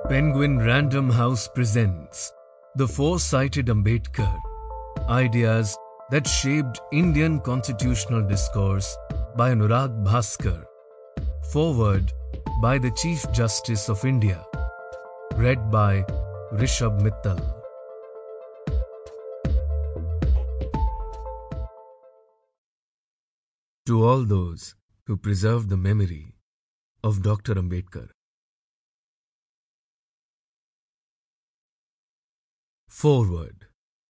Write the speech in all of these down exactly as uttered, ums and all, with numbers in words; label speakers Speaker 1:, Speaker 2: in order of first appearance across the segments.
Speaker 1: Penguin Random House presents The Four-Sided Ambedkar, Ideas that Shaped Indian Constitutional Discourse by Anurag Bhaskar. Foreword by the Chief Justice of India. Read by Rishabh Mittal. To all those who preserve the memory of Doctor Ambedkar. Foreword.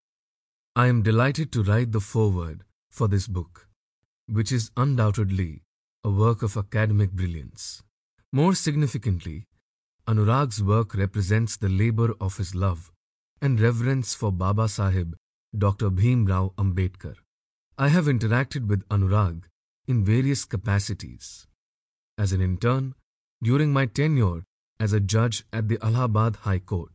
Speaker 1: I am delighted to write the foreword for this book, which is undoubtedly a work of academic brilliance. More significantly, Anurag's work represents the labor of his love and reverence for Baba Sahib Doctor Bhim Rao Ambedkar. I have interacted with Anurag in various capacities. As an intern, during my tenure as a judge at the Allahabad High Court.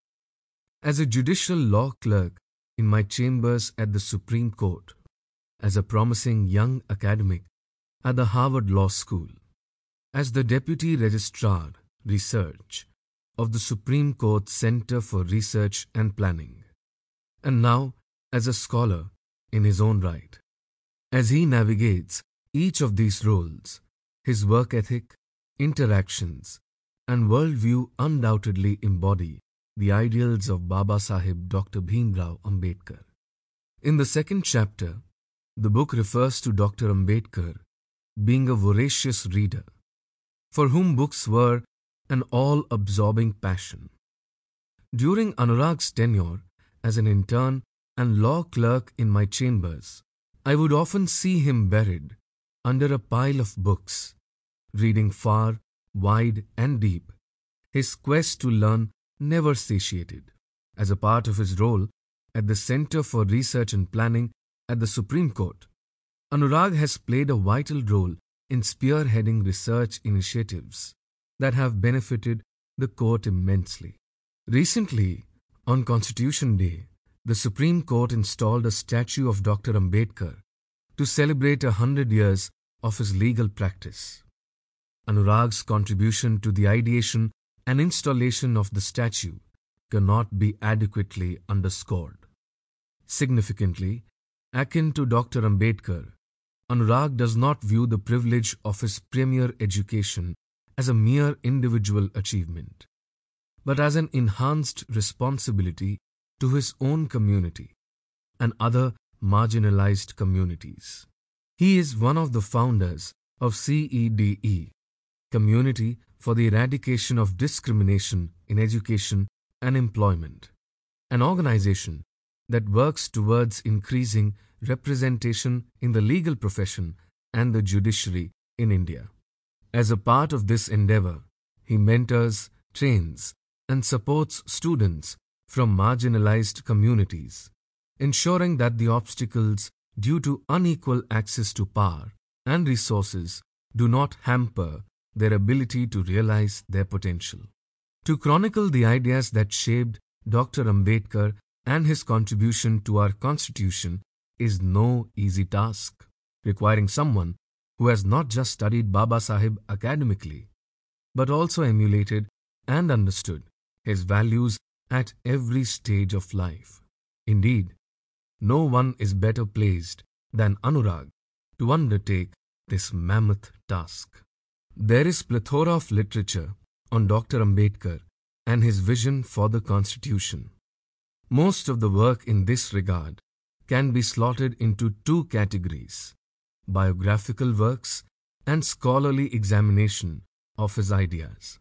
Speaker 1: As a judicial law clerk in my chambers at the Supreme Court. As a promising young academic at the Harvard Law School. As the Deputy Registrar, Research of the Supreme Court Center for Research and Planning. And now as a scholar in his own right. As he navigates each of these roles, his work ethic, interactions, and worldview undoubtedly embody the ideals of Baba Sahib Doctor Bhim Rao Ambedkar. In the second chapter, the book refers to Doctor Ambedkar being a voracious reader, for whom books were an all-absorbing passion. During Anurag's tenure as an intern and law clerk in my chambers, I would often see him buried under a pile of books, reading far, wide, and deep, his quest to learn never satiated. As a part of his role at the Center for Research and Planning at the Supreme Court, Anurag has played a vital role in spearheading research initiatives that have benefited the court immensely. Recently, on Constitution Day, the Supreme Court installed a statue of Doctor Ambedkar to celebrate a hundred years of his legal practice. Anurag's contribution to the ideation and installation of the statue cannot be adequately underscored. Significantly, akin to Doctor Ambedkar, Anurag does not view the privilege of his premier education as a mere individual achievement, but as an enhanced responsibility to his own community and other marginalized communities. He is one of the founders of C E D E, Community for the Eradication of Discrimination in Education and Employment, an organization that works towards increasing representation in the legal profession and the judiciary in India. As a part of this endeavor, he mentors, trains, and supports students from marginalized communities, ensuring that the obstacles due to unequal access to power and resources do not hamper their ability to realize their potential. To chronicle the ideas that shaped Doctor Ambedkar and his contribution to our Constitution is no easy task, requiring someone who has not just studied Baba Sahib academically, but also emulated and understood his values at every stage of life. Indeed, no one is better placed than Anurag to undertake this mammoth task. There is plethora of literature on Doctor Ambedkar and his vision for the Constitution. Most of the work in this regard can be slotted into two categories: biographical works and scholarly examination of his ideas.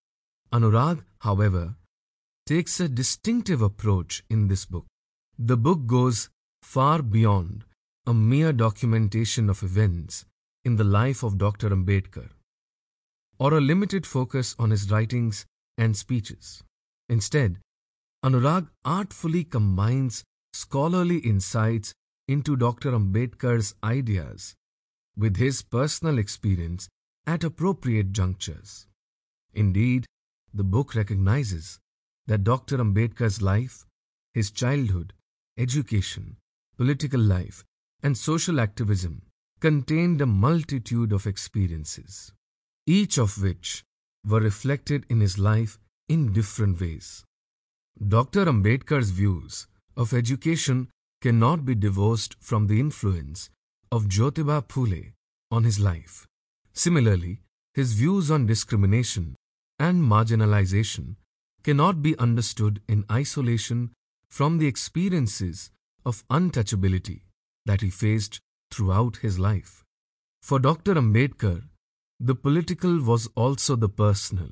Speaker 1: Anurag, however, takes a distinctive approach in this book. The book goes far beyond a mere documentation of events in the life of Doctor Ambedkar, or a limited focus on his writings and speeches. Instead, Anurag artfully combines scholarly insights into Doctor Ambedkar's ideas with his personal experience at appropriate junctures. Indeed, the book recognizes that Doctor Ambedkar's life, his childhood, education, political life, and social activism contained a multitude of experiences, each of which were reflected in his life in different ways. Doctor Ambedkar's views of education cannot be divorced from the influence of Jyotiba Phule on his life. Similarly, his views on discrimination and marginalization cannot be understood in isolation from the experiences of untouchability that he faced throughout his life. For Doctor Ambedkar, the political was also the personal.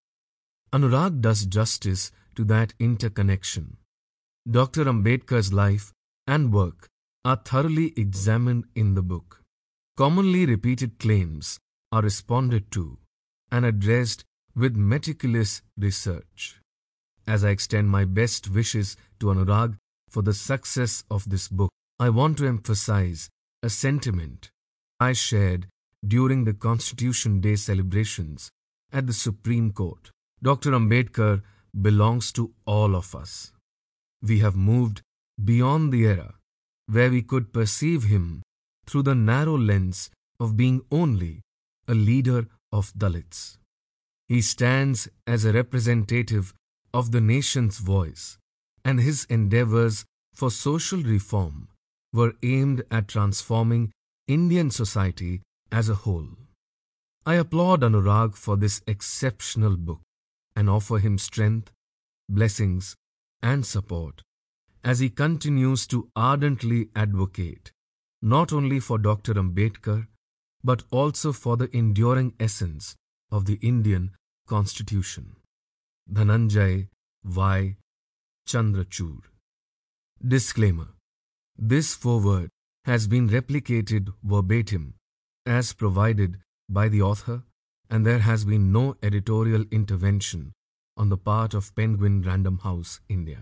Speaker 1: Anurag does justice to that interconnection. Doctor Ambedkar's life and work are thoroughly examined in the book. Commonly repeated claims are responded to and addressed with meticulous research. As I extend my best wishes to Anurag for the success of this book, I want to emphasize a sentiment I shared during the Constitution Day celebrations at the Supreme Court. Doctor Ambedkar belongs to all of us. We have moved beyond the era where we could perceive him through the narrow lens of being only a leader of Dalits. He stands as a representative of the nation's voice, and his endeavors for social reform were aimed at transforming Indian society as a whole. I applaud Anurag for this exceptional book and offer him strength, blessings, and support as he continues to ardently advocate not only for Doctor Ambedkar but also for the enduring essence of the Indian Constitution. Dhananjay Y. Chandrachud. Disclaimer. This foreword has been replicated verbatim as provided by the author, and there has been no editorial intervention on the part of Penguin Random House, India.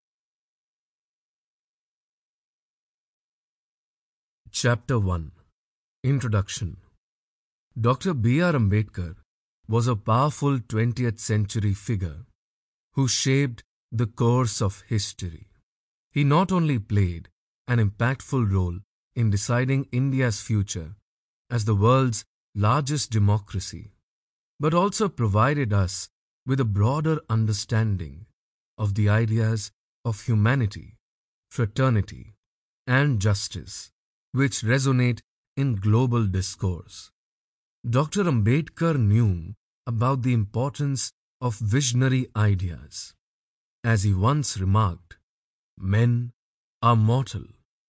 Speaker 1: Chapter one. Introduction. Doctor B R Ambedkar was a powerful twentieth century figure who shaped the course of history. He not only played an impactful role in deciding India's future as the world's largest democracy, but also provided us with a broader understanding of the ideas of humanity, fraternity, and justice, which resonate in global discourse. Doctor Ambedkar knew about the importance of visionary ideas. As he once remarked, "Men are mortal,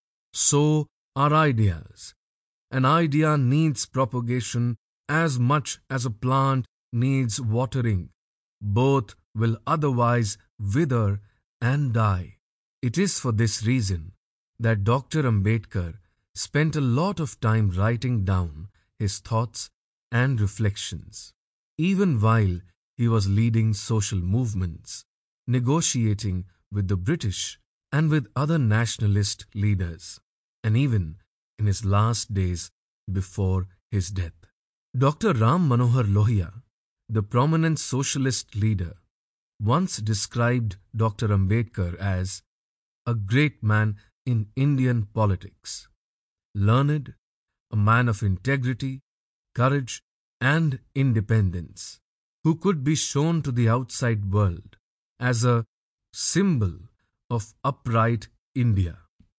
Speaker 1: so are ideas. An idea needs propagation as much as a plant needs watering. Both will otherwise wither and die." It is for this reason that Doctor Ambedkar spent a lot of time writing down his thoughts and reflections, even while he was leading social movements, negotiating with the British and with other nationalist leaders, and even in his last days before his death. Doctor Ram Manohar Lohia, the prominent socialist leader, once described Doctor Ambedkar as a great man in Indian politics, learned, a man of integrity, courage, and independence, who could be shown to the outside world as a symbol of upright India.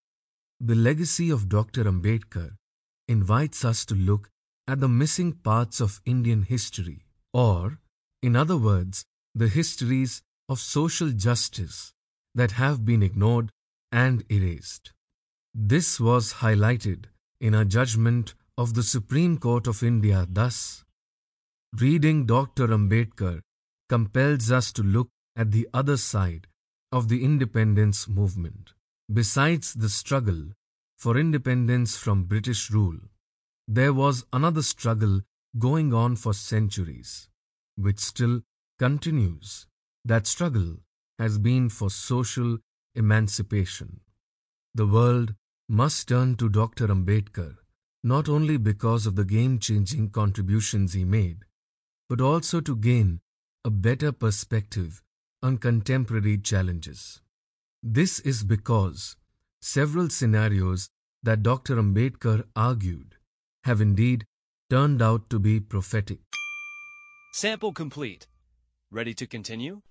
Speaker 1: The legacy of Doctor Ambedkar invites us to look at the missing parts of Indian history, or, in other words, the histories of social justice that have been ignored and erased. This was highlighted in a judgment of the Supreme Court of India thus: "Reading Doctor Ambedkar compels us to look at the other side of the independence movement. Besides the struggle for independence from British rule, there was another struggle going on for centuries, which still continues. That struggle has been for social emancipation. The world must turn to Doctor Ambedkar not only because of the game-changing contributions he made, but also to gain a better perspective on contemporary challenges. This is because several scenarios that Doctor Ambedkar argued have indeed turned out to be prophetic."
Speaker 2: Sample complete. Ready to continue?